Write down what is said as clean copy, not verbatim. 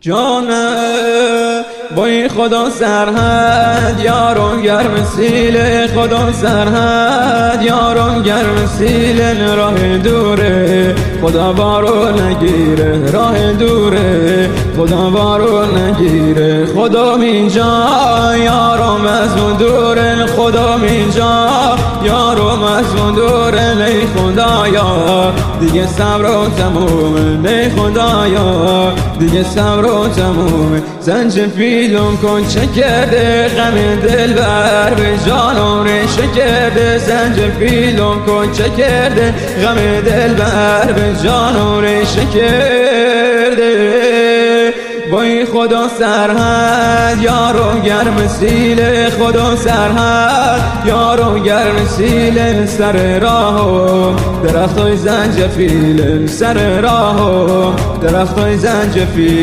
جانه بای خدا سرحد یارم گرم سیل خدا سرحد یارم گرم سیل راه دوره خدا بارو نگیره راه دوره خدا بارو نگیره خدا اینجا یارم از اون دوره خدا اینجا یارم از اون دوره ای خدایا دیگه صبر و تمومه ای خدایا دیگه صبر و تمومه زنجفیلم کن چه کرده غم دلبر به جانم ریشه کرده زنجفیلم کن چه کرده غم دلبر به جانم ریشه کرده بای خدا سرحد یارو گرم سیل خدا سرحد یارو گرم سیل سر راهو درختای زنجفیل سر راهو درختای زنجفیل